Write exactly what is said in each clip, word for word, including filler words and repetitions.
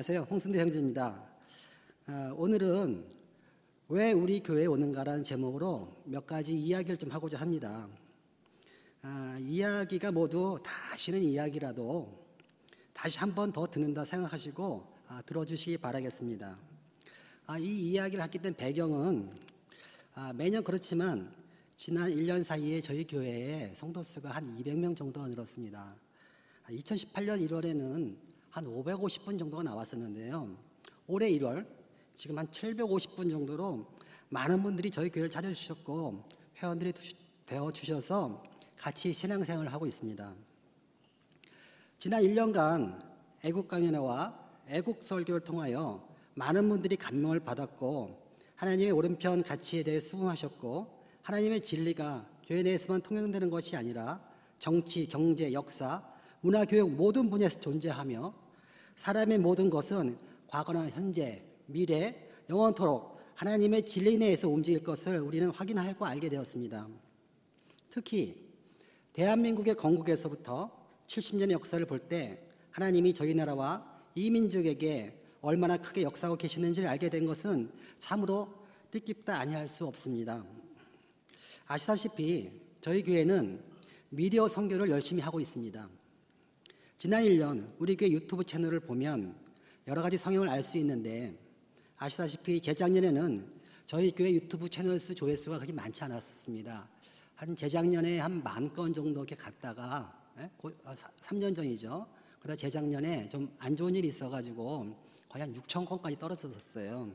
안녕하세요. 홍순대 형제입니다. 어, 오늘은 왜 우리 교회에 오는가라는 제목으로 몇 가지 이야기를 좀 하고자 합니다. 아, 이야기가 모두 다 아시는 이야기라도 다시 한 번 더 듣는다 생각하시고 아, 들어주시기 바라겠습니다. 아, 이 이야기를 하게 된 배경은 아, 매년 그렇지만 지난 일 년 사이에 저희 교회에 성도 수가 한 이백 명 정도가 늘었습니다. 아, 이천십팔 년 일월에는 한 오백오십 분 정도가 나왔었는데요. 올해 일월 지금 한 칠백오십 분 정도로 많은 분들이 저희 교회를 찾아주셨고 회원들이 되어주셔서 같이 신앙생활을 하고 있습니다. 지난 일 년간 애국강연회와 애국설교를 통하여 많은 분들이 감명을 받았고 하나님의 오른편 가치에 대해 수긍하셨고 하나님의 진리가 교회 내에서만 통용되는 것이 아니라 정치, 경제, 역사, 문화, 교육 모든 분야에서 존재하며 사람의 모든 것은 과거나 현재, 미래, 영원토록 하나님의 진리 내에서 움직일 것을 우리는 확인하고 알게 되었습니다. 특히 대한민국의 건국에서부터 칠십 년의 역사를 볼 때 하나님이 저희 나라와 이 민족에게 얼마나 크게 역사하고 계시는지를 알게 된 것은 참으로 뜻깊다 아니할 수 없습니다. 아시다시피 저희 교회는 미디어 선교를 열심히 하고 있습니다. 지난 일 년 우리 교회 유튜브 채널을 보면 여러 가지 성향을 알 수 있는데 아시다시피 재작년에는 저희 교회 유튜브 채널 수 조회수가 그렇게 많지 않았습니다. 한 재작년에 한 만 건 정도 이렇게 갔다가 삼 년 전이죠. 그러다 재작년에 좀 안 좋은 일이 있어가지고 거의 한 육천 건까지 떨어졌었어요.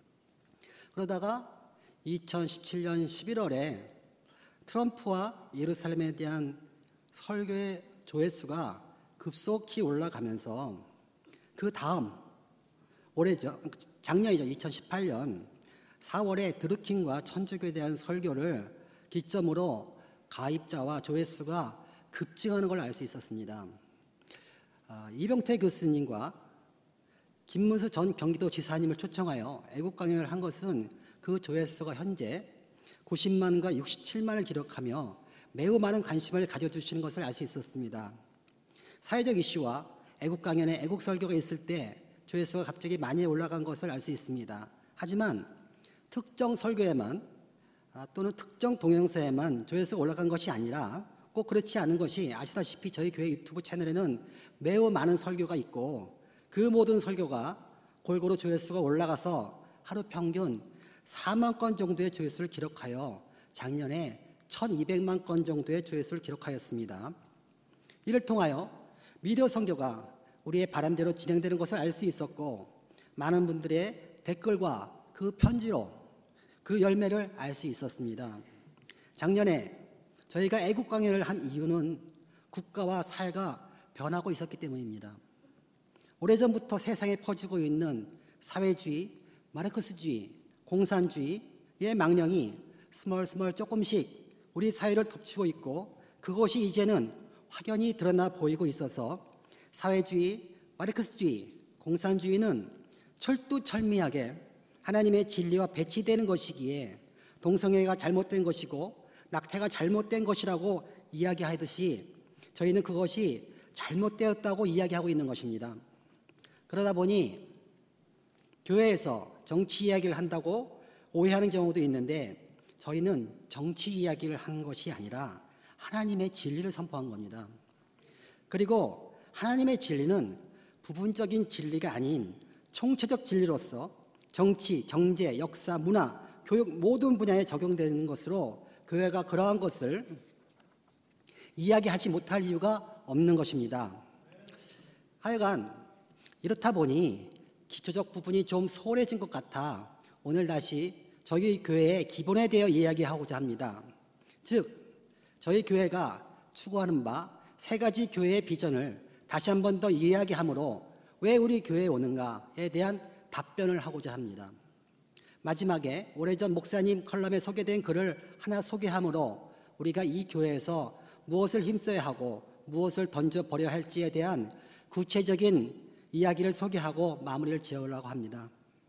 그러다가 이천십칠 년 십일월에 트럼프와 예루살렘에 대한 설교의 조회수가 급속히 올라가면서 그 다음 올해죠, 작년이죠. 이천십팔 년 사월에 드루킹과 천주교에 대한 설교를 기점으로 가입자와 조회수가 급증하는 걸 알 수 있었습니다. 아, 이병태 교수님과 김문수 전 경기도지사님을 초청하여 애국강연을 한 것은 그 조회수가 현재 구십만과 육십칠만을 기록하며 매우 많은 관심을 가져주시는 것을 알 수 있었습니다. 사회적 이슈와 애국강연에 애국설교가 있을 때 조회수가 갑자기 많이 올라간 것을 알 수 있습니다. 하지만 특정 설교에만 또는 특정 동영상에만 조회수가 올라간 것이 아니라 꼭 그렇지 않은 것이 아시다시피 저희 교회 유튜브 채널에는 매우 많은 설교가 있고 그 모든 설교가 골고루 조회수가 올라가서 하루 평균 사만 건 정도의 조회수를 기록하여 작년에 천이백만 건 정도의 조회수를 기록하였습니다. 이를 통하여 미디어 선교가 우리의 바람대로 진행되는 것을 알 수 있었고 많은 분들의 댓글과 그 편지로 그 열매를 알 수 있었습니다. 작년에 저희가 애국 강연을 한 이유는 국가와 사회가 변하고 있었기 때문입니다. 오래전부터 세상에 퍼지고 있는 사회주의, 마르크스주의, 공산주의의 망령이 스멀스멀 조금씩 우리 사회를 덮치고 있고 그것이 이제는 확연히 드러나 보이고 있어서 사회주의, 마르크스주의, 공산주의는 철두철미하게 하나님의 진리와 배치되는 것이기에 동성애가 잘못된 것이고 낙태가 잘못된 것이라고 이야기하듯이 저희는 그것이 잘못되었다고 이야기하고 있는 것입니다. 그러다 보니 교회에서 정치 이야기를 한다고 오해하는 경우도 있는데 저희는 정치 이야기를 한 것이 아니라 하나님의 진리를 선포한 겁니다. 그리고 하나님의 진리는 부분적인 진리가 아닌 총체적 진리로서 정치, 경제, 역사, 문화, 교육 모든 분야에 적용되는 것으로 교회가 그러한 것을 이야기하지 못할 이유가 없는 것입니다. 하여간 이렇다 보니 기초적 부분이 좀 소홀해진 것 같아 오늘 다시 저희 교회의 기본에 대해 이야기하고자 합니다. 즉 저희 교회가 추구하는 바 세 가지 교회의 비전을 다시 한 번 더 이야기함으로 왜 우리 교회에 오는가에 대한 답변을 하고자 합니다. 마지막에 오래전 목사님 컬럼에 소개된 글을 하나 소개함으로 우리가 이 교회에서 무엇을 힘써야 하고 무엇을 던져버려야 할지에 대한 구체적인 이야기를 소개하고 마무리를 지으려고 합니다.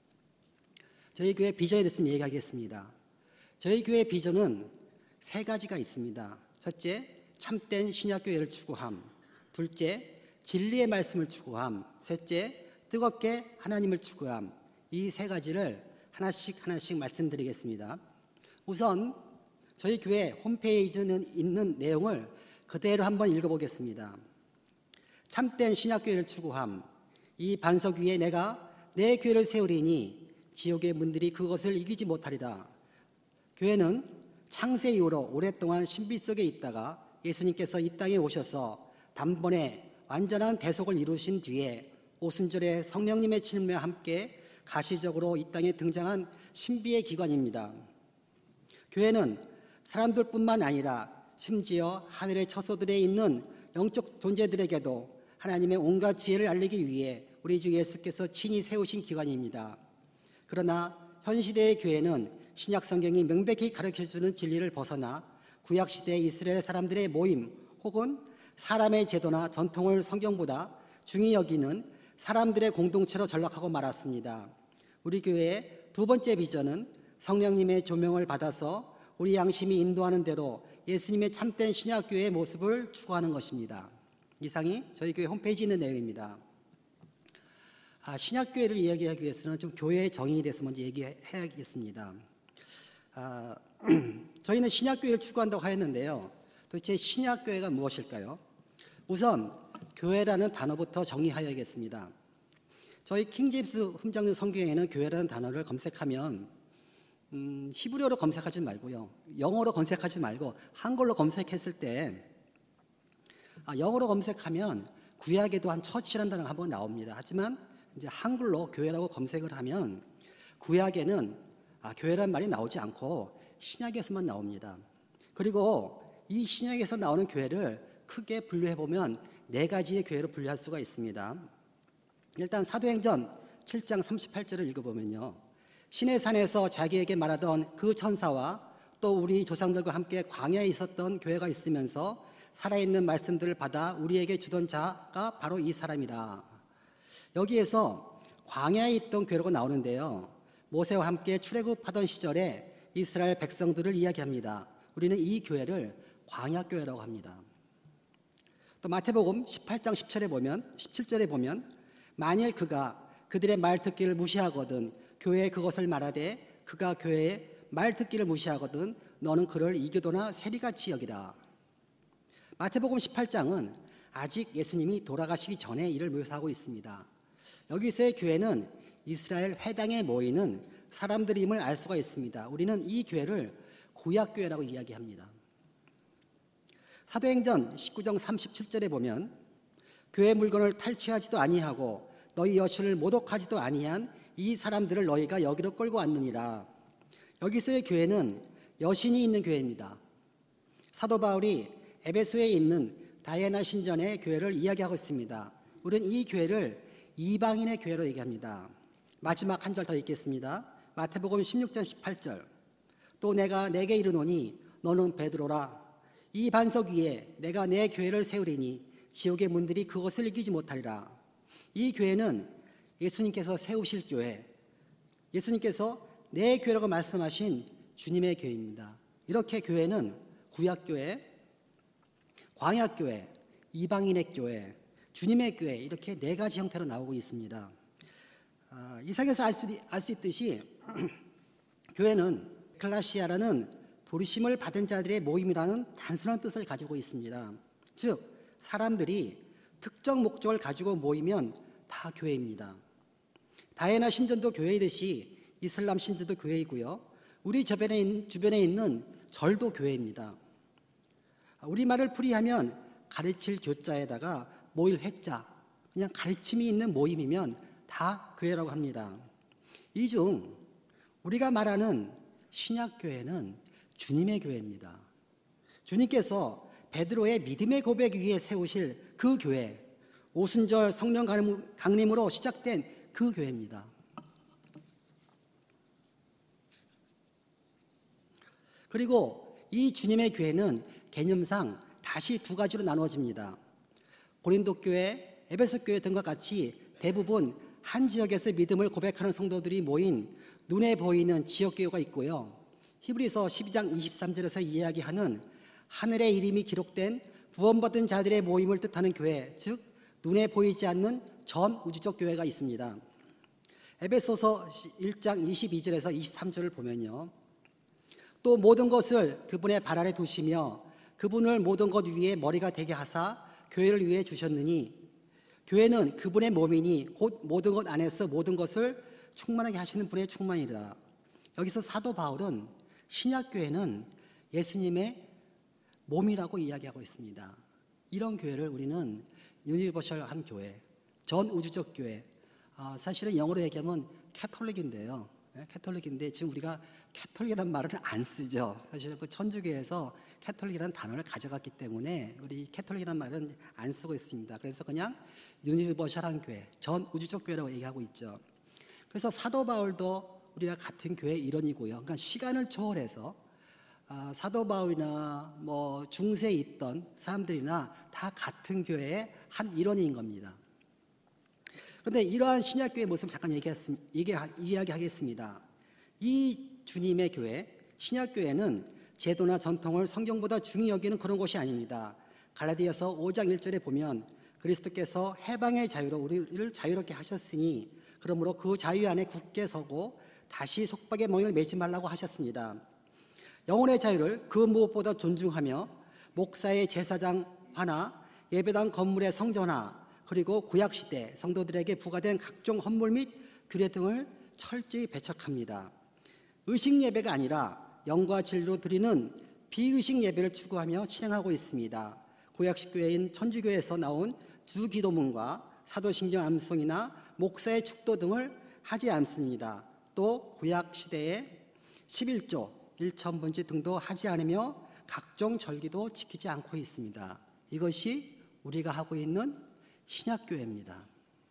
저희 교회 비전에 대해서 얘기하겠습니다. 저희 교회 비전은 세 가지가 있습니다. 첫째, 참된 신약교회를 추구함. 둘째, 진리의 말씀을 추구함. 셋째, 뜨겁게 하나님을 추구함. 이 세 가지를 하나씩 하나씩 말씀드리겠습니다. 우선 저희 교회 홈페이지에 있는 내용을 그대로 한번 읽어보겠습니다. 참된 신약교회를 추구함. 이 반석 위에 내가 내 교회를 세우리니 지옥의 문들이 그것을 이기지 못하리라. 교회는 창세 이후로 오랫동안 신비 속에 있다가 예수님께서 이 땅에 오셔서 단번에 완전한 대속을 이루신 뒤에 오순절에 성령님의 침례와 함께 가시적으로 이 땅에 등장한 신비의 기관입니다. 교회는 사람들뿐만 아니라 심지어 하늘의 처소들에 있는 영적 존재들에게도 하나님의 온갖 지혜를 알리기 위해 우리 주 예수께서 친히 세우신 기관입니다. 그러나 현 시대의 교회는 신약 성경이 명백히 가르쳐주는 진리를 벗어나 구약시대의 이스라엘 사람들의 모임 혹은 사람의 제도나 전통을 성경보다 중히 여기는 사람들의 공동체로 전락하고 말았습니다. 우리 교회의 두 번째 비전은 성령님의 조명을 받아서 우리 양심이 인도하는 대로 예수님의 참된 신약교회의 모습을 추구하는 것입니다. 이상이 저희 교회 홈페이지에 있는 내용입니다. 아, 신약교회를 이야기하기 위해서는 좀 교회의 정의에 대해서 먼저 얘기해야겠습니다. 아, 저희는 신약교회를 추구한다고 하였는데요. 도대체 신약교회가 무엇일까요? 우선 교회라는 단어부터 정의하여야겠습니다. 저희 킹제임스 흠장new 성경에는 교회라는 단어를 검색하면 음, 히브리어로 검색하지 말고요, 영어로 검색하지 말고 한글로 검색했을 때 아, 영어로 검색하면 구약에도 한 처치라는 단어가 한번 나옵니다. 하지만 이제 한글로 교회라고 검색을 하면 구약에는 아, 교회란 말이 나오지 않고 신약에서만 나옵니다. 그리고 이 신약에서 나오는 교회를 크게 분류해 보면 네 가지의 교회로 분류할 수가 있습니다. 일단 사도행전 칠 장 삼십팔 절을 읽어보면요, 신의 산에서 자기에게 말하던 그 천사와 또 우리 조상들과 함께 광야에 있었던 교회가 있으면서 살아있는 말씀들을 받아 우리에게 주던 자가 바로 이 사람이다. 여기에서 광야에 있던 교회라고 나오는데요, 모세와 함께 출애굽하던 시절에 이스라엘 백성들을 이야기합니다. 우리는 이 교회를 광야교회라고 합니다. 또 마태복음 십팔 장 십 절에 보면, 십칠 절에 보면 만일 그가 그들의 말 듣기를 무시하거든 교회에 그것을 말하되 그가 교회의 말 듣기를 무시하거든 너는 그를 이교도나 세리같이 여기라. 마태복음 십팔 장은 아직 예수님이 돌아가시기 전에 이를 묘사하고 있습니다. 여기서의 교회는 이스라엘 회당에 모이는 사람들임을 알 수가 있습니다. 우리는 이 교회를 구약교회라고 이야기합니다. 사도행전 십구 장 삼십칠 절에 보면 교회 물건을 탈취하지도 아니하고 너희 여신을 모독하지도 아니한 이 사람들을 너희가 여기로 끌고 왔느니라. 여기서의 교회는 여신이 있는 교회입니다. 사도 바울이 에베소에 있는 다이애나 신전의 교회를 이야기하고 있습니다. 우리는 이 교회를 이방인의 교회로 얘기합니다. 마지막 한 절 더 읽겠습니다. 마태복음 십육 장 십팔 절. 또 내가 내게 이르노니 너는 베드로라. 이 반석 위에 내가 내 교회를 세우리니 지옥의 문들이 그것을 이기지 못하리라. 이 교회는 예수님께서 세우실 교회, 예수님께서 내 교회라고 말씀하신 주님의 교회입니다. 이렇게 교회는 구약교회, 광약교회, 이방인의 교회, 주님의 교회, 이렇게 네 가지 형태로 나오고 있습니다. 아, 이상에서 알 수, 알 수 있듯이 교회는 클라시아라는 부르심을 받은 자들의 모임이라는 단순한 뜻을 가지고 있습니다. 즉 사람들이 특정 목적을 가지고 모이면 다 교회입니다. 다이애나 신전도 교회이듯이 이슬람 신전도 교회이고요, 우리 주변에, 주변에 있는 절도 교회입니다. 우리말을 풀이하면 가르칠 교자에다가 모일 회자, 그냥 가르침이 있는 모임이면 다 교회라고 합니다. 이 중 우리가 말하는 신약교회는 주님의 교회입니다. 주님께서 베드로의 믿음의 고백 위에 세우실 그 교회, 오순절 성령 강림으로 시작된 그 교회입니다. 그리고 이 주님의 교회는 개념상 다시 두 가지로 나누어집니다. 고린도 교회, 에베소 교회 등과 같이 대부분 한 지역에서 믿음을 고백하는 성도들이 모인 눈에 보이는 지역교회가 있고요, 히브리서 십이 장 이십삼 절에서 이야기하는 하늘의 이름이 기록된 구원받은 자들의 모임을 뜻하는 교회, 즉 눈에 보이지 않는 전 우주적 교회가 있습니다. 에베소서 일 장 이십이 절에서 이십삼 절을 보면요. 또 모든 것을 그분의 발 아래 두시며 그분을 모든 것 위에 머리가 되게 하사 교회를 위해 주셨느니 교회는 그분의 몸이니 곧 모든 것 안에서 모든 것을 충만하게 하시는 분의 충만이다. 여기서 사도 바울은 신약교회는 예수님의 몸이라고 이야기하고 있습니다. 이런 교회를 우리는 유니버셜한 교회, 전 우주적 교회, 어, 사실은 영어로 얘기하면 캐톨릭인데요. 네, 캐톨릭인데 지금 우리가 캐톨릭이라는 말을 안 쓰죠. 사실 그 천주교에서 캐톨릭이라는 단어를 가져갔기 때문에 우리 캐톨릭이라는 말은 안 쓰고 있습니다. 그래서 그냥 유니버셜한 교회, 전 우주적 교회라고 얘기하고 있죠. 그래서 사도 바울도 우리가 같은 교회의 일원이고요. 그러니까 시간을 초월해서 아, 사도 바울이나 뭐 중세에 있던 사람들이나 다 같은 교회의 한 일원인 겁니다. 그런데 이러한 신약교회의 모습을 잠깐 얘기했, 얘기, 이야기하겠습니다. 이 주님의 교회, 신약교회는 제도나 전통을 성경보다 중히 여기는 그런 곳이 아닙니다. 갈라디아서 오 장 일 절에 보면 그리스도께서 해방의 자유로 우리를 자유롭게 하셨으니 그러므로 그 자유 안에 굳게 서고 다시 속박의 멍에를 매지 말라고 하셨습니다. 영혼의 자유를 그 무엇보다 존중하며 목사의 제사장 하나, 예배당 건물의 성전화, 그리고 구약시대 성도들에게 부과된 각종 헌물 및 규례 등을 철저히 배척합니다. 의식 예배가 아니라 영과 진리로 드리는 비의식 예배를 추구하며 진행하고 있습니다. 구약식 교회인 천주교에서 나온 주기도문과 사도신경 암송이나 목사의 축도 등을 하지 않습니다. 또 구약시대의 십일조, 일천번제 등도 하지 않으며 각종 절기도 지키지 않고 있습니다. 이것이 우리가 하고 있는 신약교회입니다.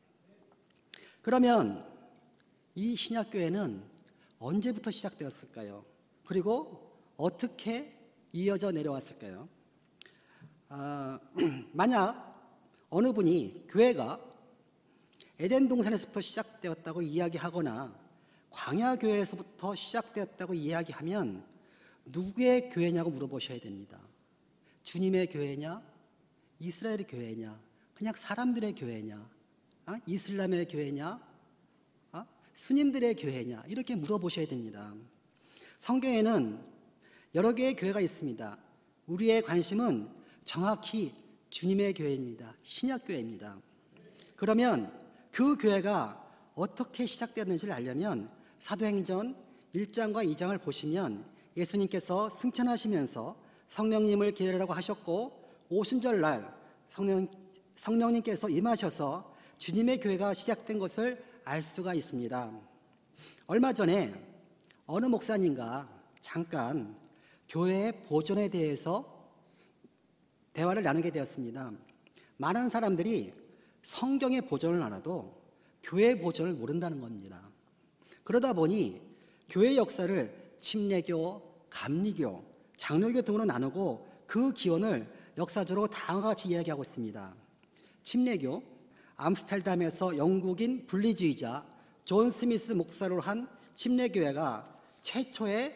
그러면 이 신약교회는 언제부터 시작되었을까요? 그리고 어떻게 이어져 내려왔을까요? 아, 만약 어느 분이 교회가 에덴 동산에서부터 시작되었다고 이야기하거나 광야교회에서부터 시작되었다고 이야기하면 누구의 교회냐고 물어보셔야 됩니다. 주님의 교회냐? 이스라엘의 교회냐? 그냥 사람들의 교회냐? 어? 이슬람의 교회냐? 어? 스님들의 교회냐? 이렇게 물어보셔야 됩니다. 성경에는 여러 개의 교회가 있습니다. 우리의 관심은 정확히 주님의 교회입니다. 신약교회입니다. 그러면 그 교회가 어떻게 시작되었는지를 알려면 사도행전 일 장과 이 장을 보시면 예수님께서 승천하시면서 성령님을 기다리라고 하셨고 오순절날 성령, 성령님께서 임하셔서 주님의 교회가 시작된 것을 알 수가 있습니다. 얼마 전에 어느 목사님과 잠깐 교회의 보존에 대해서 대화를 나누게 되었습니다. 많은 사람들이 성경의 보존을 알아도 교회의 보존을 모른다는 겁니다. 그러다 보니 교회 역사를 침례교, 감리교, 장로교 등으로 나누고 그 기원을 역사적으로 다음과 같이 이야기하고 있습니다. 침례교, 암스테르담에서 영국인 분리주의자 존 스미스 목사로 한 침례교회가 최초의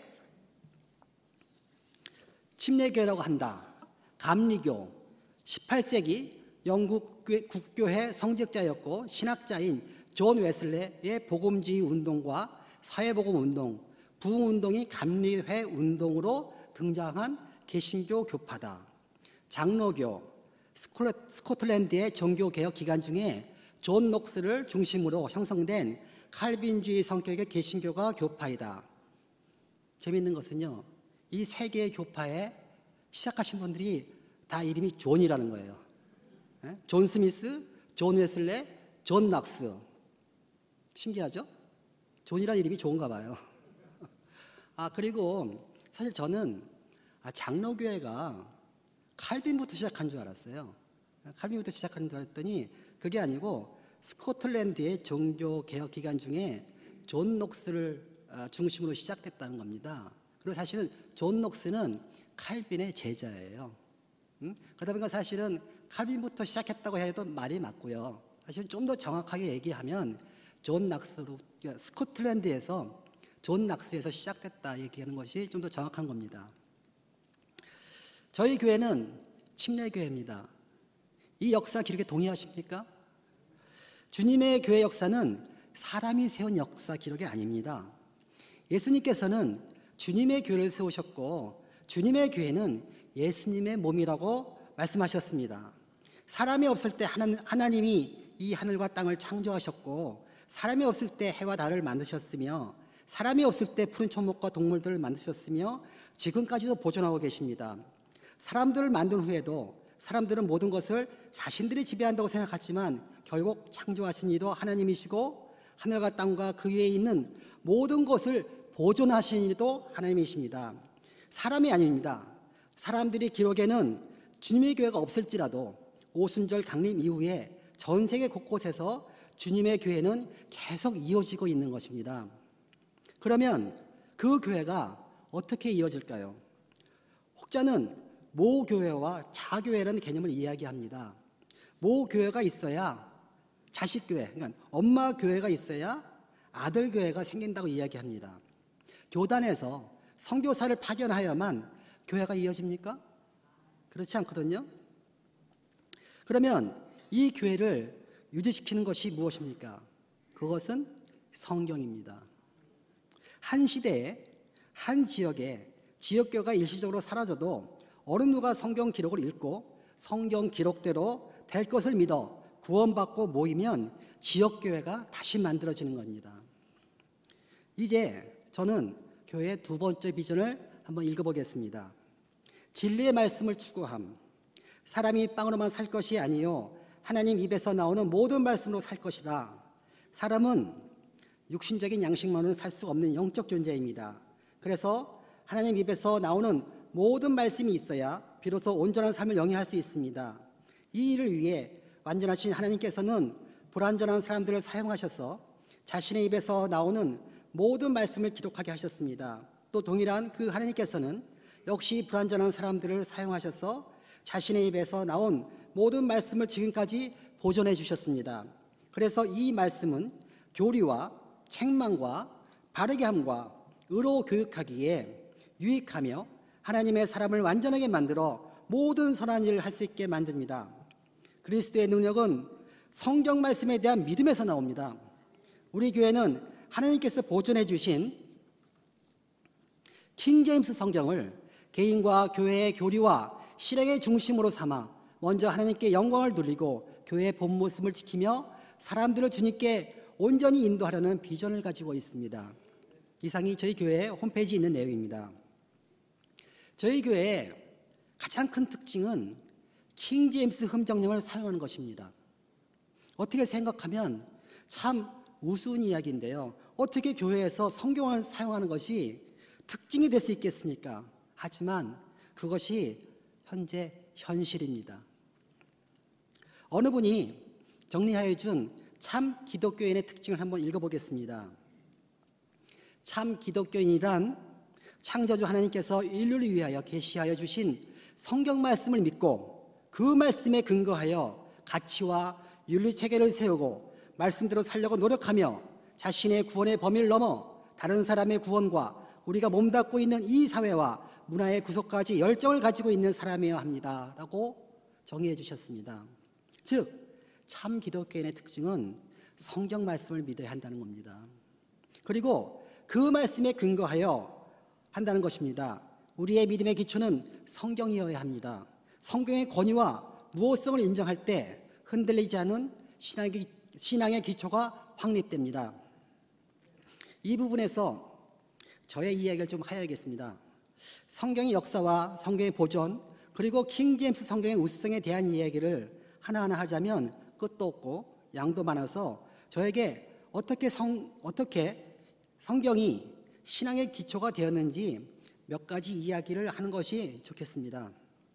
침례교회라고 한다. 감리교, 십팔 세기 영국 국교회 성직자였고 신학자인 존 웨슬레의 복음주의 운동과 사회복음 운동, 부흥운동이 감리회 운동으로 등장한 개신교 교파다. 장로교, 스코틀랜드의 종교개혁 기간 중에 존 녹스를 중심으로 형성된 칼빈주의 성격의 개신교가 교파이다. 재미있는 것은요, 이 세 개의 교파에 시작하신 분들이 다 이름이 존이라는 거예요. 존 스미스, 존 웨슬레, 존 낙스. 신기하죠? 존이라는 이름이 좋은가 봐요. 아, 그리고 사실 저는 아, 장로교회가 칼빈부터 시작한 줄 알았어요. 칼빈부터 시작한 줄 알았더니 그게 아니고 스코틀랜드의 종교개혁 기간 중에 존 녹스를 중심으로 시작됐다는 겁니다. 그리고 사실은 존 녹스는 칼빈의 제자예요. 음? 그러다 보니까 사실은 칼빈부터 시작했다고 해도 말이 맞고요. 사실 좀 더 정확하게 얘기하면 존 낙스로 스코틀랜드에서 존 낙스에서 시작됐다 얘기하는 것이 좀 더 정확한 겁니다. 저희 교회는 침례교회입니다. 이 역사 기록에 동의하십니까? 주님의 교회 역사는 사람이 세운 역사 기록이 아닙니다. 예수님께서는 주님의 교회를 세우셨고 주님의 교회는 예수님의 몸이라고 말씀하셨습니다. 사람이 없을 때 하나님이 이 하늘과 땅을 창조하셨고 사람이 없을 때 해와 달을 만드셨으며 사람이 없을 때 푸른 초목과 동물들을 만드셨으며 지금까지도 보존하고 계십니다. 사람들을 만든 후에도 사람들은 모든 것을 자신들이 지배한다고 생각하지만 결국 창조하신 이도 하나님이시고 하늘과 땅과 그 위에 있는 모든 것을 보존하신 이도 하나님이십니다. 사람이 아닙니다. 사람들이 기록에는 주님의 교회가 없을지라도 오순절 강림 이후에 전 세계 곳곳에서 주님의 교회는 계속 이어지고 있는 것입니다. 그러면 그 교회가 어떻게 이어질까요? 혹자는 모교회와 자교회라는 개념을 이야기합니다. 모교회가 있어야 자식교회, 그러니까 엄마 교회가 있어야 아들 교회가 생긴다고 이야기합니다. 교단에서 선교사를 파견하여야만 교회가 이어집니까? 그렇지 않거든요. 그러면 이 교회를 유지시키는 것이 무엇입니까? 그것은 성경입니다. 한 시대에 한 지역에 지역교회가 일시적으로 사라져도 어느 누가 성경 기록을 읽고 성경 기록대로 될 것을 믿어 구원받고 모이면 지역교회가 다시 만들어지는 겁니다. 이제 저는 교회의 두 번째 비전을 한번 읽어보겠습니다. 진리의 말씀을 추구함. 사람이 빵으로만 살 것이 아니요 하나님 입에서 나오는 모든 말씀으로 살 것이라. 사람은 육신적인 양식만으로는 살 수 없는 영적 존재입니다. 그래서 하나님 입에서 나오는 모든 말씀이 있어야 비로소 온전한 삶을 영위할 수 있습니다. 이 일을 위해 완전하신 하나님께서는 불완전한 사람들을 사용하셔서 자신의 입에서 나오는 모든 말씀을 기록하게 하셨습니다. 또 동일한 그 하나님께서는 역시 불완전한 사람들을 사용하셔서 자신의 입에서 나온 모든 말씀을 지금까지 보존해 주셨습니다. 그래서 이 말씀은 교리와 책망과 바르게 함과 의로 교육하기에 유익하며 하나님의 사람을 완전하게 만들어 모든 선한 일을 할 수 있게 만듭니다. 그리스도의 능력은 성경 말씀에 대한 믿음에서 나옵니다. 우리 교회는 하나님께서 보존해 주신 킹제임스 성경을 개인과 교회의 교리와 실행의 중심으로 삼아 먼저 하나님께 영광을 돌리고 교회의 본 모습을 지키며 사람들을 주님께 온전히 인도하려는 비전을 가지고 있습니다. 이상이 저희 교회의 홈페이지에 있는 내용입니다. 저희 교회의 가장 큰 특징은 킹제임스 흠정령을 사용하는 것입니다. 어떻게 생각하면 참 우스운 이야기인데요. 어떻게 교회에서 성경을 사용하는 것이 특징이 될 수 있겠습니까? 하지만 그것이 현재 현실입니다. 어느 분이 정리하여 준 참 기독교인의 특징을 한번 읽어보겠습니다. 참 기독교인이란 창조주 하나님께서 인류를 위하여 계시하여 주신 성경 말씀을 믿고 그 말씀에 근거하여 가치와 윤리 체계를 세우고 말씀대로 살려고 노력하며 자신의 구원의 범위를 넘어 다른 사람의 구원과 우리가 몸담고 있는 이 사회와 문화의 구속까지 열정을 가지고 있는 사람이어야 합니다. 라고 정의해 주셨습니다. 즉, 참 기독교인의 특징은 성경 말씀을 믿어야 한다는 겁니다. 그리고 그 말씀에 근거하여 한다는 것입니다. 우리의 믿음의 기초는 성경이어야 합니다. 성경의 권위와 무호성을 인정할 때 흔들리지 않은 신앙의, 신앙의 기초가 확립됩니다. 이 부분에서 저의 이야기를 좀 하여야겠습니다. 성경의 역사와 성경의 보존 그리고 킹제임스 성경의 우수성에 대한 이야기를 하나하나 하자면 끝도 없고 양도 많아서 저에게 어떻게 성, 어떻게 성경이 신앙의 기초가 되었는지 몇 가지 이야기를 하는 것이 좋겠습니다.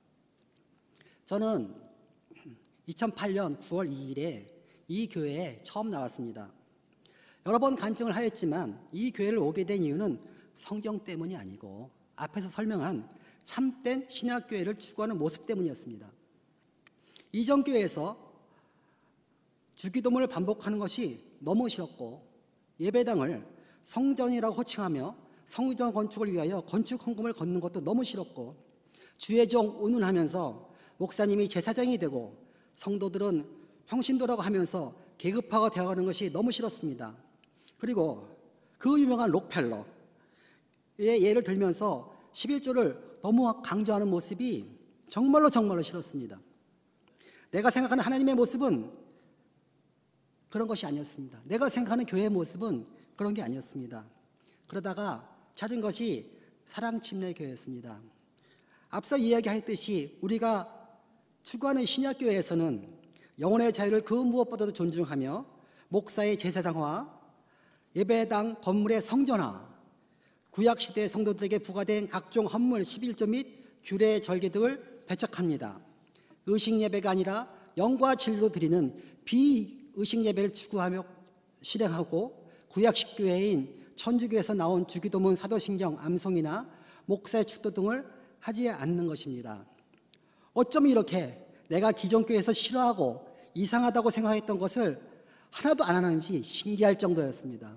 저는 이천팔 년 구월 이일에 이 교회에 처음 나왔습니다. 여러 번 간증을 하였지만 이 교회를 오게 된 이유는 성경 때문이 아니고 앞에서 설명한 참된 신학교회를 추구하는 모습 때문이었습니다. 이전 교회에서 주기도문을 반복하는 것이 너무 싫었고 예배당을 성전이라고 호칭하며 성전 건축을 위하여 건축 헌금을 걷는 것도 너무 싫었고 주의종 운운하면서 목사님이 제사장이 되고 성도들은 평신도라고 하면서 계급화가 되어가는 것이 너무 싫었습니다. 그리고 그 유명한 록펠러의 예를 들면서 십일 조를 너무 강조하는 모습이 정말로 정말로 싫었습니다. 내가 생각하는 하나님의 모습은 그런 것이 아니었습니다. 내가 생각하는 교회의 모습은 그런 게 아니었습니다. 그러다가 찾은 것이 사랑침례교회였습니다. 앞서 이야기했듯이 우리가 추구하는 신약교회에서는 영혼의 자유를 그 무엇보다도 존중하며 목사의 제사장화, 예배당 건물의 성전화, 구약시대 성도들에게 부과된 각종 헌물 십일 조 및 규례 절개 등을 배척합니다. 의식 예배가 아니라 영과 진리로 드리는 비의식 예배를 추구하며 실행하고 구약식 교회인 천주교에서 나온 주기도문, 사도신경, 암송이나 목사의 축도 등을 하지 않는 것입니다. 어쩜 이렇게 내가 기존 교회에서 싫어하고 이상하다고 생각했던 것을 하나도 안 하는지 신기할 정도였습니다.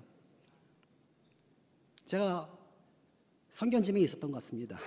제가 성견짐이 있었던 것 같습니다.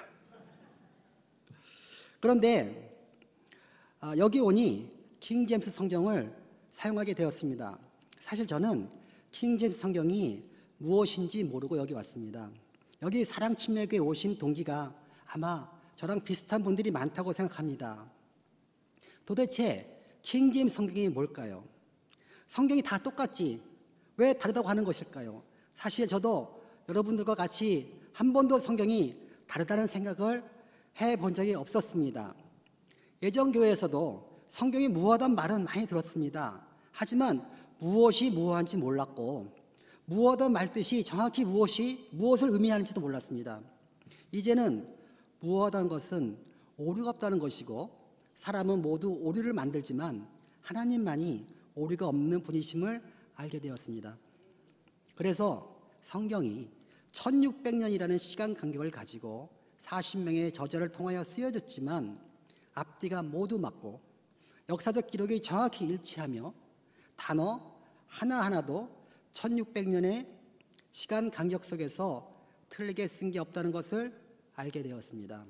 그런데 여기 오니 킹제임스 성경을 사용하게 되었습니다. 사실 저는 킹제임스 성경이 무엇인지 모르고 여기 왔습니다. 여기 사랑침례교회 오신 동기가 아마 저랑 비슷한 분들이 많다고 생각합니다. 도대체 킹제임스 성경이 뭘까요? 성경이 다 똑같지 왜 다르다고 하는 것일까요? 사실 저도 여러분들과 같이 한 번도 성경이 다르다는 생각을 해본 적이 없었습니다. 예전 교회에서도 성경이 무엇하단 말은 많이 들었습니다. 하지만 무엇이 무엇인지 몰랐고 무엇하단 말 뜻이 정확히 무엇이 무엇을 의미하는지도 몰랐습니다. 이제는 무엇하다는 것은 오류가 없다는 것이고 사람은 모두 오류를 만들지만 하나님만이 오류가 없는 분이심을 알게 되었습니다. 그래서 성경이 천육백 년이라는 시간 간격을 가지고 사십 명의 저자를 통하여 쓰여졌지만 앞뒤가 모두 맞고 역사적 기록이 정확히 일치하며 단어 하나하나도 천육백 년의 시간 간격 속에서 틀리게 쓴 게 없다는 것을 알게 되었습니다.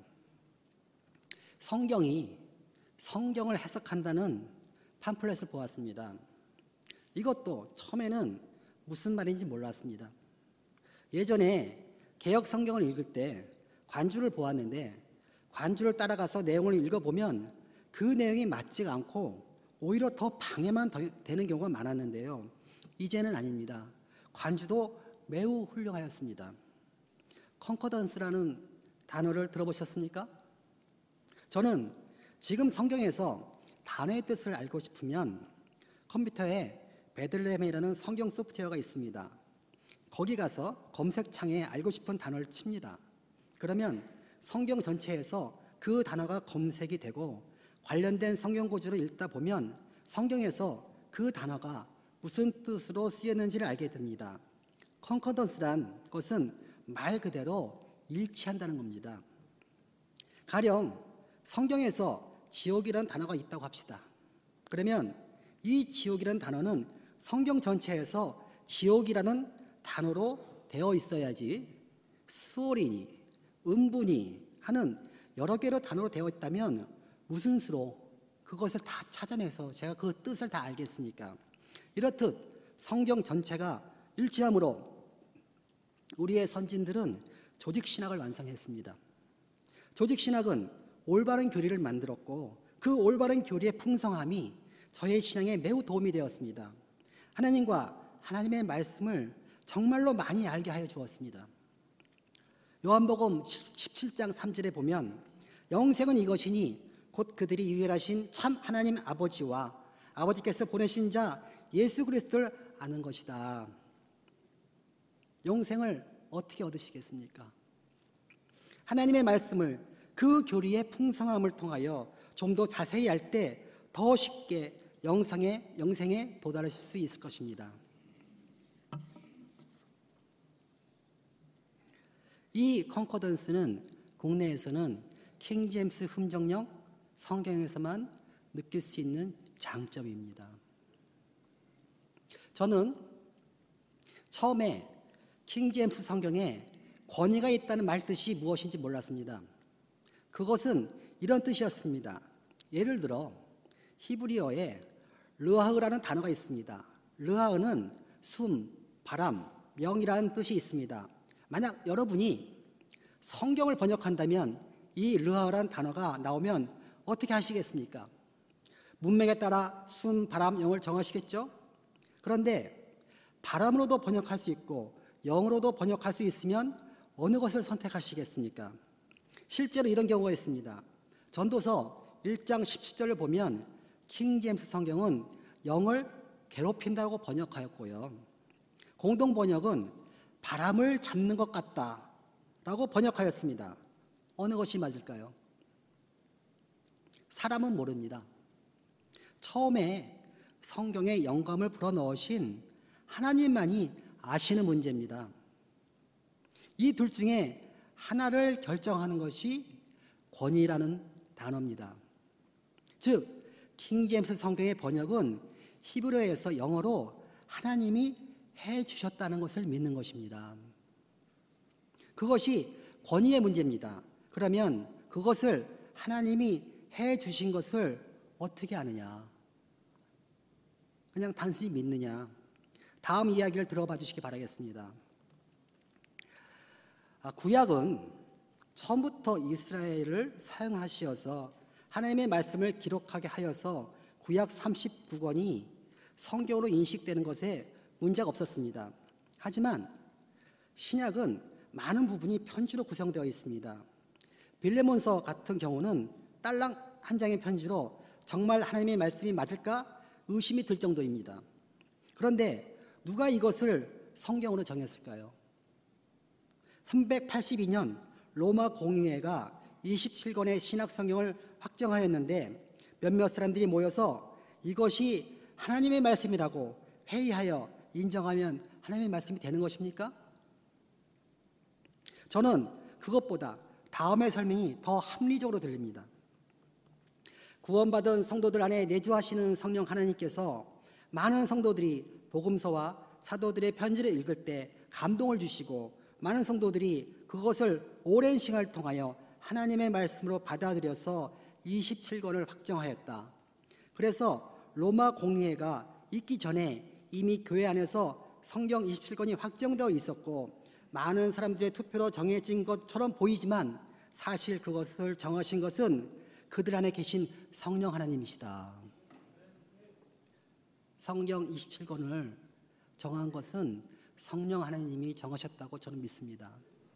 성경이 성경을 해석한다는 팜플렛을 보았습니다. 이것도 처음에는 무슨 말인지 몰랐습니다. 예전에 개역 성경을 읽을 때 관주를 보았는데 관주를 따라가서 내용을 읽어보면 그 내용이 맞지가 않고 오히려 더 방해만 되는 경우가 많았는데요. 이제는 아닙니다. 관주도 매우 훌륭하였습니다. 컨커던스라는 단어를 들어보셨습니까? 저는 지금 성경에서 단어의 뜻을 알고 싶으면 컴퓨터에 베들레헴이라는 성경 소프트웨어가 있습니다. 거기 가서 검색창에 알고 싶은 단어를 칩니다. 그러면 성경 전체에서 그 단어가 검색이 되고 관련된 성경 구절을 읽다 보면 성경에서 그 단어가 무슨 뜻으로 쓰였는지를 알게 됩니다. 컨커던스란 것은 말 그대로 일치한다는 겁니다. 가령 성경에서 지옥이라는 단어가 있다고 합시다. 그러면 이 지옥이라는 단어는 성경 전체에서 지옥이라는 단어로 되어 있어야지 수월이니 음분이 하는 여러 개로 단어로 되어 있다면 무슨 수로 그것을 다 찾아내서 제가 그 뜻을 다 알겠습니까? 이렇듯 성경 전체가 일치함으로 우리의 선진들은 조직신학을 완성했습니다. 조직신학은 올바른 교리를 만들었고 그 올바른 교리의 풍성함이 저의 신앙에 매우 도움이 되었습니다. 하나님과 하나님의 말씀을 정말로 많이 알게 하여 주었습니다. 요한복음 십칠 장 삼 절에 보면 영생은 이것이니 곧 그들이 유일하신 참 하나님 아버지와 아버지께서 보내신 자 예수 그리스도를 아는 것이다. 영생을 어떻게 얻으시겠습니까? 하나님의 말씀을 그 교리의 풍성함을 통하여 좀 더 자세히 알 때 더 쉽게 영생에, 영생에 도달하실 수 있을 것입니다. 이 컨커던스는 국내에서는 킹제임스 흠정령 성경에서만 느낄 수 있는 장점입니다. 저는 처음에 킹제임스 성경에 권위가 있다는 말뜻이 무엇인지 몰랐습니다. 그것은 이런 뜻이었습니다. 예를 들어 히브리어에 르하흐라는 단어가 있습니다. 르하흐는 숨, 바람, 명이라는 뜻이 있습니다. 만약 여러분이 성경을 번역한다면 이 르하흐라는 단어가 나오면 어떻게 하시겠습니까? 문맥에 따라 숨, 바람, 영을 정하시겠죠? 그런데 바람으로도 번역할 수 있고 영으로도 번역할 수 있으면 어느 것을 선택하시겠습니까? 실제로 이런 경우가 있습니다. 전도서 일 장 십칠 절을 보면 킹 제임스 성경은 영을 괴롭힌다고 번역하였고요. 공동 번역은 바람을 잡는 것 같다라고 번역하였습니다. 어느 것이 맞을까요? 사람은 모릅니다. 처음에 성경에 영감을 불어넣으신 하나님만이 아시는 문제입니다. 이 둘 중에 하나를 결정하는 것이 권위라는 단어입니다. 즉, 킹 제임스 성경의 번역은 히브리어에서 영어로 하나님이 해 주셨다는 것을 믿는 것입니다. 그것이 권위의 문제입니다. 그러면 그것을 하나님이 해 주신 것을 어떻게 아느냐? 그냥 단순히 믿느냐? 다음 이야기를 들어봐 주시기 바라겠습니다. 구약은 처음부터 이스라엘을 사용하시어서 하나님의 말씀을 기록하게 하여서 구약 삼십구 권이 성경으로 인식되는 것에 문제가 없었습니다. 하지만 신약은 많은 부분이 편지로 구성되어 있습니다. 빌레몬서 같은 경우는 딸랑 한 장의 편지로 정말 하나님의 말씀이 맞을까 의심이 들 정도입니다. 그런데 누가 이것을 성경으로 정했을까요? 삼백팔십이 년 로마 공의회가 이십칠 권의 신약 성경을 확정하였는데 몇몇 사람들이 모여서 이것이 하나님의 말씀이라고 회의하여 인정하면 하나님의 말씀이 되는 것입니까? 저는 그것보다 다음의 설명이 더 합리적으로 들립니다. 구원받은 성도들 안에 내주하시는 성령 하나님께서 많은 성도들이 복음서와 사도들의 편지를 읽을 때 감동을 주시고 많은 성도들이 그것을 오랜 시간을 통하여 하나님의 말씀으로 받아들여서 이십칠 권을 확정하였다. 그래서 로마 공의회가 있기 전에 이미 교회 안에서 성경 이십칠 권이 확정되어 있었고 많은 사람들의 투표로 정해진 것처럼 보이지만 사실 그것을 정하신 것은 그들 안에 계신 성령 하나님이시다. 성경 이십칠 권을 정한 것은 성령 하나님이 정하셨다고 저는 믿습니다.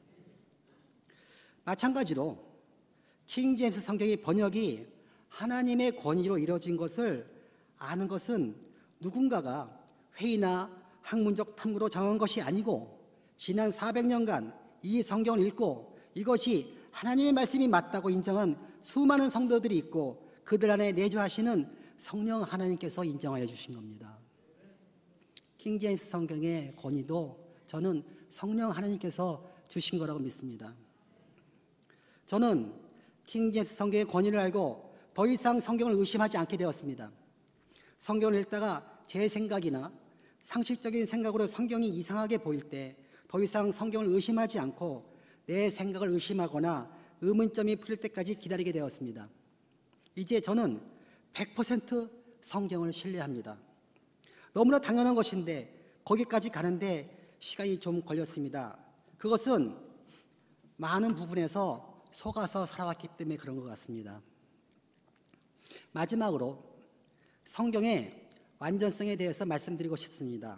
마찬가지로 킹 제임스 성경의 번역이 하나님의 권위로 이루어진 것을 아는 것은 누군가가 회의나 학문적 탐구로 정한 것이 아니고 지난 사백 년간 이 성경을 읽고 이것이 하나님의 말씀이 맞다고 인정한 수많은 성도들이 있고 그들 안에 내주하시는 성령 하나님께서 인정하여 주신 겁니다. 킹 제임스 성경의 권위도 저는 성령 하나님께서 주신 거라고 믿습니다. 저는 킹 제임스 성경의 권위를 알고 더 이상 성경을 의심하지 않게 되었습니다. 성경을 읽다가 제 생각이나 상식적인 생각으로 성경이 이상하게 보일 때 더 이상 성경을 의심하지 않고 내 생각을 의심하거나 의문점이 풀릴 때까지 기다리게 되었습니다. 이제 저는 백 퍼센트 성경을 신뢰합니다. 너무나 당연한 것인데 거기까지 가는데 시간이 좀 걸렸습니다. 그것은 많은 부분에서 속아서 살아왔기 때문에 그런 것 같습니다. 마지막으로 성경의 완전성에 대해서 말씀드리고 싶습니다.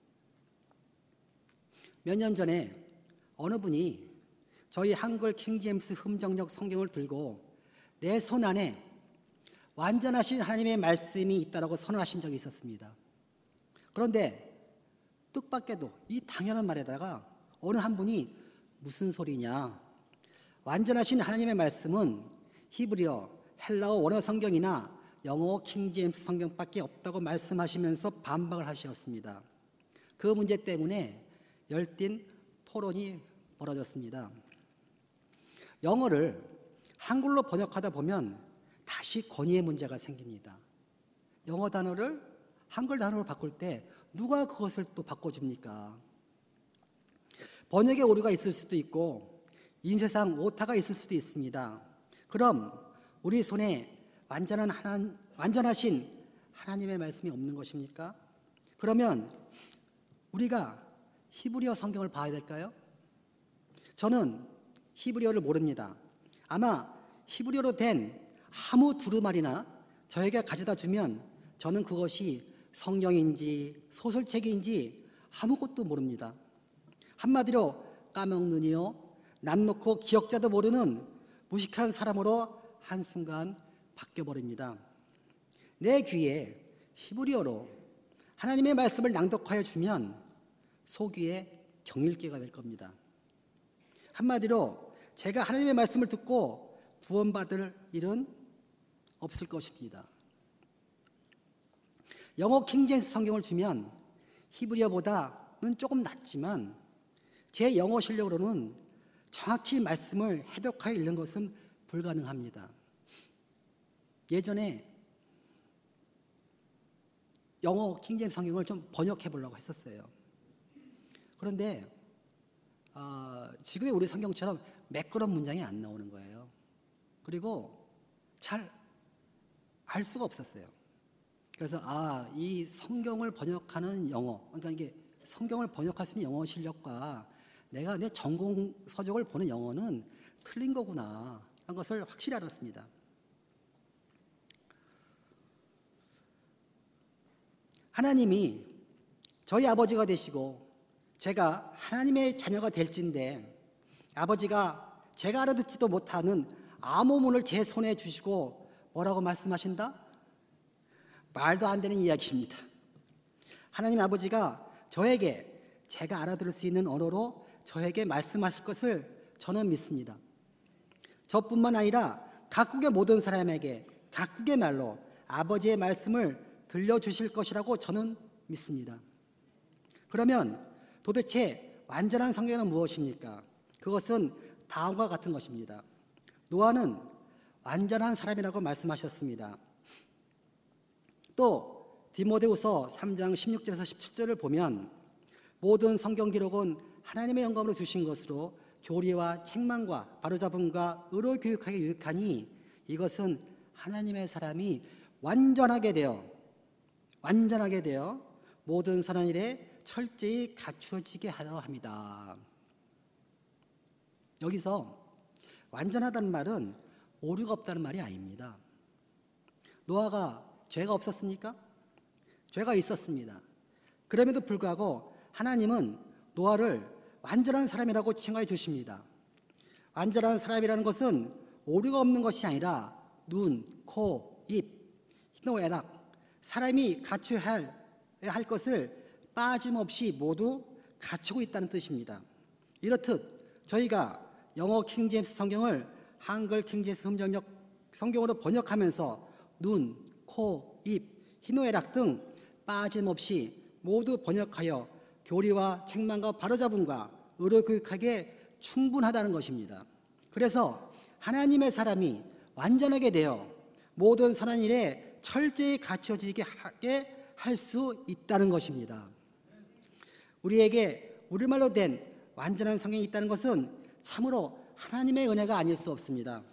몇 년 전에 어느 분이 저희 한글 킹 제임스 흠정역 성경을 들고 내 손 안에 완전하신 하나님의 말씀이 있다라고 선언하신 적이 있었습니다. 그런데 뜻밖에도 이 당연한 말에다가 어느 한 분이 무슨 소리냐, 완전하신 하나님의 말씀은 히브리어, 헬라어 원어 성경이나 영어 킹 제임스 성경밖에 없다고 말씀하시면서 반박을 하셨습니다. 그 문제 때문에 열띤 토론이 벌어졌습니다. 영어를 한글로 번역하다 보면 다시 권위의 문제가 생깁니다. 영어 단어를 한글 단어로 바꿀 때 누가 그것을 또 바꿔줍니까? 번역의 오류가 있을 수도 있고 인쇄상 오타가 있을 수도 있습니다. 그럼 우리 손에 완전한 하나, 완전하신 하나님의 말씀이 없는 것입니까? 그러면 우리가 히브리어 성경을 봐야 될까요? 저는 히브리어를 모릅니다. 아마 히브리어로 된 아무 두루마리나 저에게 가져다 주면 저는 그것이 성경인지 소설책인지 아무것도 모릅니다. 한마디로 까먹느니요, 남 놓고 기억자도 모르는 무식한 사람으로 한순간 바뀌어버립니다. 내 귀에 히브리어로 하나님의 말씀을 낭독하여 주면 소귀에 경일기가 될 겁니다. 한마디로 제가 하나님의 말씀을 듣고 구원받을 일은 없을 것입니다. 영어 킹제임스 성경을 주면 히브리어보다는 조금 낫지만 제 영어 실력으로는 정확히 말씀을 해독하여 읽는 것은 불가능합니다. 예전에 영어 킹제임스 성경을 좀 번역해 보려고 했었어요. 그런데 어, 지금의 우리 성경처럼 매끄러운 문장이 안 나오는 거예요. 그리고 잘 알 수가 없었어요. 그래서 아, 이 성경을 번역하는 영어, 그러니까 이게 성경을 번역할 수 있는 영어 실력과 내가 내 전공 서적을 보는 영어는 틀린 거구나 하는 것을 확실히 알았습니다. 하나님이 저희 아버지가 되시고 제가 하나님의 자녀가 될진데 아버지가 제가 알아듣지도 못하는 암호문을 제 손에 주시고 뭐라고 말씀하신다? 말도 안 되는 이야기입니다. 하나님 아버지가 저에게 제가 알아들을 수 있는 언어로 저에게 말씀하실 것을 저는 믿습니다. 저뿐만 아니라 각국의 모든 사람에게 각국의 말로 아버지의 말씀을 들려주실 것이라고 저는 믿습니다. 그러면 도대체 완전한 성경은 무엇입니까? 그것은 다음과 같은 것입니다. 노아는 완전한 사람이라고 말씀하셨습니다. 또 디모데후서 삼 장 십육 절에서 십칠 절을 보면 모든 성경 기록은 하나님의 영감으로 주신 것으로 교리와 책망과 바로잡음과 의로 교육하게 유익하니 이것은 하나님의 사람이 완전하게 되어 완전하게 되어 모든 선한 일에 철저히 갖추어지게 하려 합니다. 여기서 완전하다는 말은 오류가 없다는 말이 아닙니다. 노아가 죄가 없었습니까? 죄가 있었습니다. 그럼에도 불구하고 하나님은 노아를 완전한 사람이라고 칭하여 주십니다. 완전한 사람이라는 것은 오류가 없는 것이 아니라 눈, 코, 입, 희노애락, 사람이 갖춰야 할, 할 것을 빠짐없이 모두 갖추고 있다는 뜻입니다. 이렇듯 저희가 영어 킹제임스 성경을 한글 킹제임스 음정역 성경으로 번역하면서 눈, 코, 입, 희노애락 등 빠짐없이 모두 번역하여 교리와 책망과 바로잡음과 의로 교육하기에 충분하다는 것입니다. 그래서 하나님의 사람이 완전하게 되어 모든 선한 일에 철저히 갖춰지게 하게 할 수 있다는 것입니다. 우리에게 우리말로 된 완전한 성경이 있다는 것은 참으로 하나님의 은혜가 아닐 수 없습니다.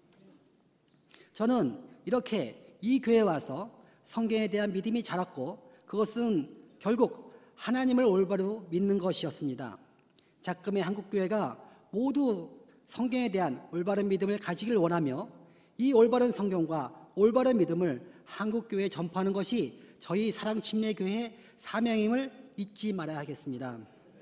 저는 이렇게 이 교회에 와서 성경에 대한 믿음이 자랐고 그것은 결국 하나님을 올바로 믿는 것이었습니다. 작금의 한국교회가 모두 성경에 대한 올바른 믿음을 가지길 원하며 이 올바른 성경과 올바른 믿음을 한국교회에 전파하는 것이 저희 사랑침례교회의 사명임을 잊지 말아야 하겠습니다.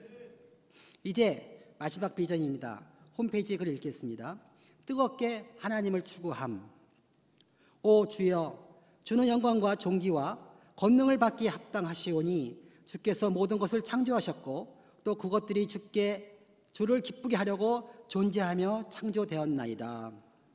이제 마지막 비전입니다. 홈페이지에 글을 읽겠습니다. 뜨겁게 하나님을 추구함. 오 주여, 주는 영광과 존귀와 권능을 받기에 합당하시오니 주께서 모든 것을 창조하셨고 또 그것들이 주께 주를 기쁘게 하려고 존재하며 창조되었나이다.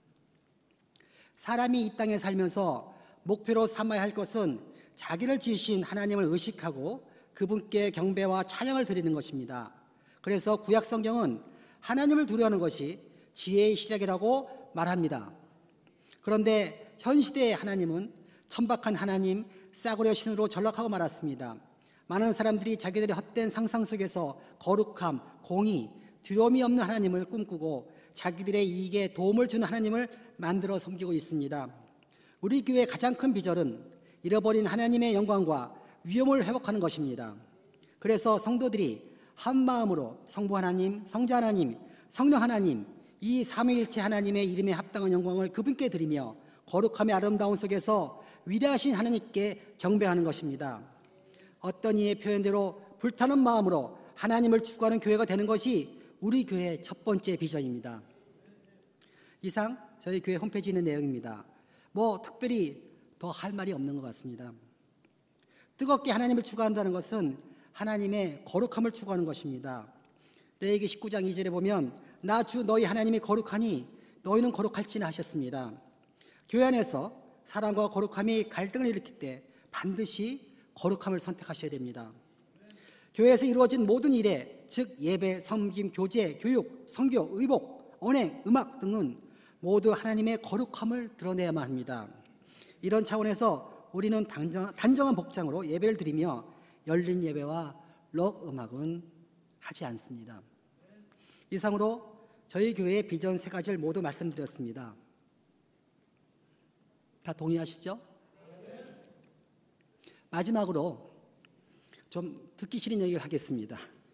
사람이 이 땅에 살면서 목표로 삼아야 할 것은 자기를 지으신 하나님을 의식하고 그분께 경배와 찬양을 드리는 것입니다. 그래서 구약 성경은 하나님을 두려워하는 것이 지혜의 시작이라고 말합니다. 그런데 현 시대의 하나님은 천박한 하나님, 싸구려 신으로 전락하고 말았습니다. 많은 사람들이 자기들의 헛된 상상 속에서 거룩함, 공의, 두려움이 없는 하나님을 꿈꾸고 자기들의 이익에 도움을 주는 하나님을 만들어 섬기고 있습니다. 우리 교회의 가장 큰 비전은 잃어버린 하나님의 영광과 위엄을 회복하는 것입니다. 그래서 성도들이 한 마음으로 성부 하나님, 성자 하나님, 성령 하나님, 이 삼위일체 하나님의 이름에 합당한 영광을 그분께 드리며 거룩함의 아름다운 속에서 위대하신 하나님께 경배하는 것입니다. 어떤 이의 표현대로 불타는 마음으로 하나님을 추구하는 교회가 되는 것이 우리 교회의 첫 번째 비전입니다. 이상 저희 교회 홈페이지에 있는 내용입니다. 뭐 특별히 더 할 말이 없는 것 같습니다. 뜨겁게 하나님을 추구한다는 것은 하나님의 거룩함을 추구하는 것입니다. 레위기 십구 장 이 절에 보면 나 주 너희 하나님이 거룩하니 너희는 거룩할지나 하셨습니다. 교회 안에서 사랑과 거룩함이 갈등을 일으킬 때 반드시 거룩함을 선택하셔야 됩니다. 교회에서 이루어진 모든 일에 즉 예배, 섬김, 교제, 교육, 선교, 의복, 언행, 음악 등은 모두 하나님의 거룩함을 드러내야만 합니다. 이런 차원에서 우리는 단정, 단정한 복장으로 예배를 드리며 열린 예배와 록 음악은 하지 않습니다. 이상으로 저희 교회의 비전 세 가지를 모두 말씀드렸습니다. 다 동의하시죠? 마지막으로 좀 듣기 싫은 얘기를 하겠습니다.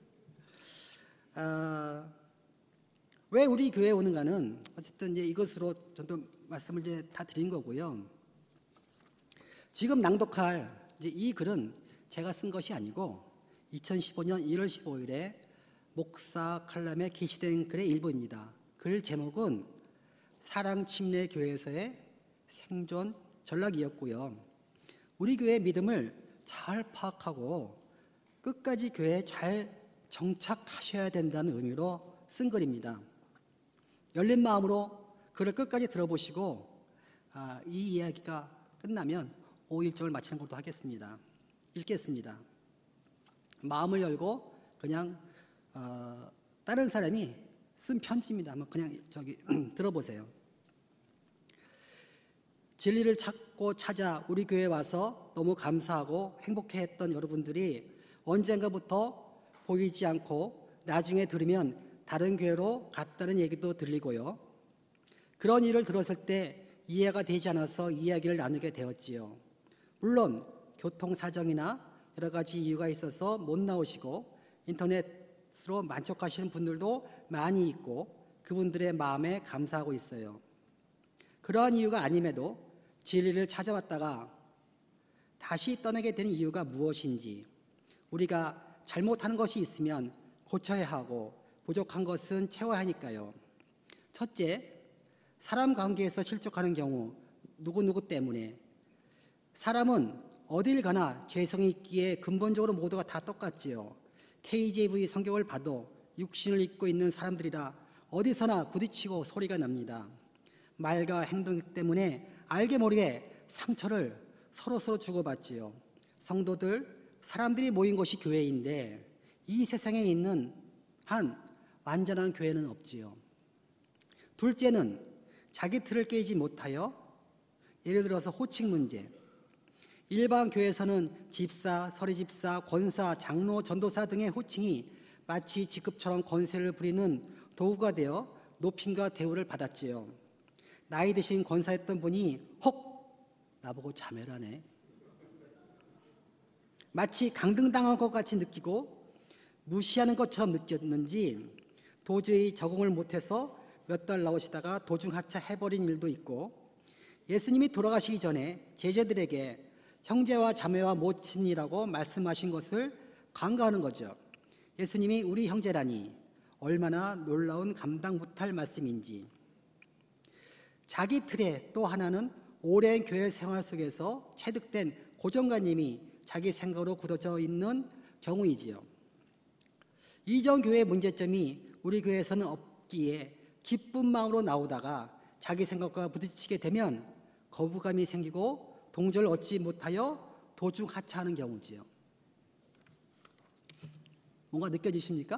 아, 왜 우리 교회에 오는가는 어쨌든 이제 이것으로 저도 말씀을 이제 다 드린 거고요. 지금 낭독할 이제 이 글은 제가 쓴 것이 아니고 이천십오 년 일월 십오일에 목사 칼럼에 게시된 글의 일부입니다. 글 제목은 사랑침례교회에서의 생존 전락이었고요. 우리 교회의 믿음을 잘 파악하고 끝까지 교회에 잘 정착하셔야 된다는 의미로 쓴 글입니다. 열린 마음으로 글을 끝까지 들어보시고 아, 이 이야기가 끝나면 오일정을 마치는 것도 하겠습니다. 읽겠습니다. 마음을 열고 그냥 어, 다른 사람이 쓴 편지입니다. 한번 그냥 저기 들어보세요. 진리를 찾고 찾아 우리 교회에 와서 너무 감사하고 행복해했던 여러분들이 언젠가부터 보이지 않고 나중에 들으면 다른 교회로 갔다는 얘기도 들리고요. 그런 일을 들었을 때 이해가 되지 않아서 이야기를 나누게 되었지요. 물론 교통사정이나 여러 가지 이유가 있어서 못 나오시고 인터넷으로 만족하시는 분들도 많이 있고 그분들의 마음에 감사하고 있어요. 그러한 이유가 아님에도 진리를 찾아왔다가 다시 떠나게 된 이유가 무엇인지, 우리가 잘못하는 것이 있으면 고쳐야 하고 부족한 것은 채워야 하니까요. 첫째, 사람 관계에서 실족하는 경우 누구누구 때문에. 사람은 어딜 가나 죄성이 있기에 근본적으로 모두가 다 똑같지요. 케이제이브이 성경을 봐도 육신을 입고 있는 사람들이라 어디서나 부딪히고 소리가 납니다. 말과 행동 때문에 알게 모르게 상처를 서로서로 주고받지요. 성도들, 사람들이 모인 곳이 교회인데 이 세상에 있는 한 완전한 교회는 없지요. 둘째는 자기 틀을 깨지 못하여, 예를 들어서 호칭 문제. 일반 교회에서는 집사, 서리집사, 권사, 장로, 전도사 등의 호칭이 마치 직급처럼 권세를 부리는 도구가 되어 높임과 대우를 받았지요. 나이 드신 권사였던 분이 혹 나보고 자매라네. 마치 강등당한 것 같이 느끼고 무시하는 것처럼 느꼈는지 도저히 적응을 못해서 몇 달 나오시다가 도중하차 해버린 일도 있고, 예수님이 돌아가시기 전에 제자들에게 형제와 자매와 모친이라고 말씀하신 것을 간과하는 거죠. 예수님이 우리 형제라니 얼마나 놀라운 감당 못할 말씀인지. 자기 틀에 또 하나는 오랜 교회 생활 속에서 체득된 고정관념이 자기 생각으로 굳어져 있는 경우이지요. 이전 교회의 문제점이 우리 교회에서는 없기에 기쁜 마음으로 나오다가 자기 생각과 부딪히게 되면 거부감이 생기고 동조를 얻지 못하여 도중 하차하는 경우지요. 뭔가 느껴지십니까?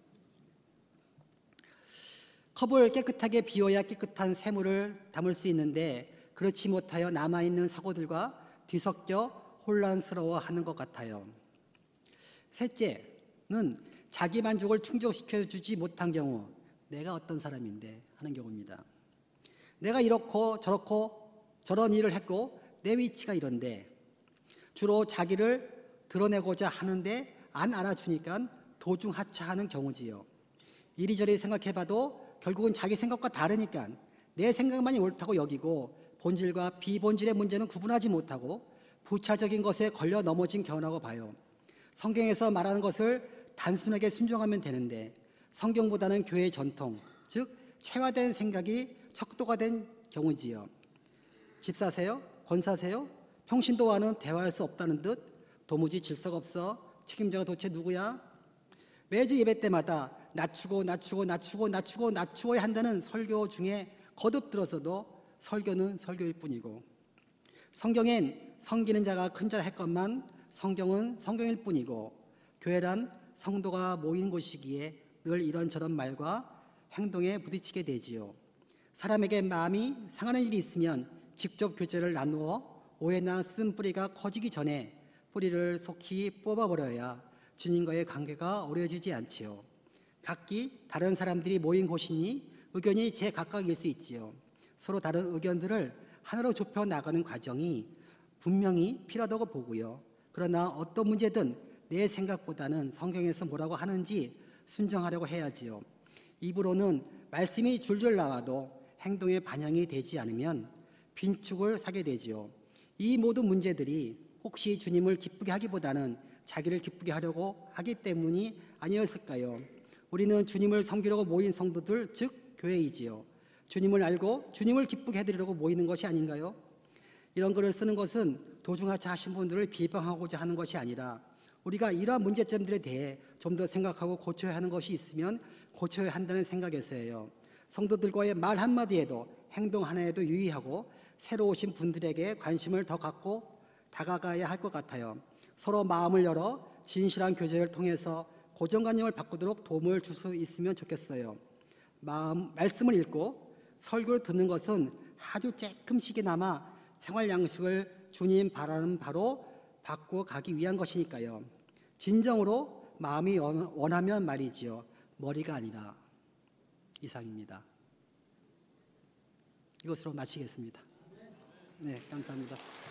컵을 깨끗하게 비워야 깨끗한 샘물을 담을 수 있는데 그렇지 못하여 남아있는 사고들과 뒤섞여 혼란스러워하는 것 같아요. 셋째는 자기 만족을 충족시켜주지 못한 경우, 내가 어떤 사람인데 하는 경우입니다. 내가 이렇고 저렇고 저런 일을 했고 내 위치가 이런데 주로 자기를 드러내고자 하는데 안 알아주니까 도중하차하는 경우지요. 이리저리 생각해봐도 결국은 자기 생각과 다르니까 내 생각만이 옳다고 여기고 본질과 비본질의 문제는 구분하지 못하고 부차적인 것에 걸려 넘어진 경우라고 봐요. 성경에서 말하는 것을 단순하게 순종하면 되는데 성경보다는 교회의 전통, 즉 체화된 생각이 척도가 된 경우지요. 집사세요? 권사세요? 평신도와는 대화할 수 없다는 듯 도무지 질서가 없어 책임자가 도대체 누구야? 매주 예배 때마다 낮추고 낮추고 낮추고 낮추고 낮추어야 한다는 설교 중에 거듭 들어서도 설교는 설교일 뿐이고 성경엔 섬기는 자가 큰 자라 했건만 성경은 성경일 뿐이고 교회란 성도가 모이는 곳이기에 늘 이런저런 말과 행동에 부딪히게 되지요. 사람에게 마음이 상하는 일이 있으면 직접 교제를 나누어 오해나 쓴뿌리가 커지기 전에 뿌리를 속히 뽑아버려야 주님과의 관계가 어려워지지 않지요. 각기 다른 사람들이 모인 곳이니 의견이 제각각일 수 있지요. 서로 다른 의견들을 하나로 좁혀 나가는 과정이 분명히 필요하다고 보고요. 그러나 어떤 문제든 내 생각보다는 성경에서 뭐라고 하는지 순종하려고 해야지요. 입으로는 말씀이 줄줄 나와도 행동에 반영이 되지 않으면 빈축을 사게 되지요. 이 모든 문제들이 혹시 주님을 기쁘게 하기보다는 자기를 기쁘게 하려고 하기 때문이 아니었을까요? 우리는 주님을 섬기려고 모인 성도들, 즉 교회이지요. 주님을 알고 주님을 기쁘게 해드리려고 모이는 것이 아닌가요? 이런 글을 쓰는 것은 도중하차 하신 분들을 비방하고자 하는 것이 아니라 우리가 이러한 문제점들에 대해 좀 더 생각하고 고쳐야 하는 것이 있으면 고쳐야 한다는 생각에서예요. 성도들과의 말 한마디에도 행동 하나에도 유의하고 새로 오신 분들에게 관심을 더 갖고 다가가야 할 것 같아요. 서로 마음을 열어 진실한 교제를 통해서 고정관념을 바꾸도록 도움을 줄 수 있으면 좋겠어요. 마음, 말씀을 읽고 설교를 듣는 것은 아주 조금씩이나마 생활 양식을 주님 바라는 바로 바꾸어 가기 위한 것이니까요. 진정으로 마음이 원하면 말이지요. 머리가 아니라. 이상입니다. 이것으로 마치겠습니다. 네, 감사합니다.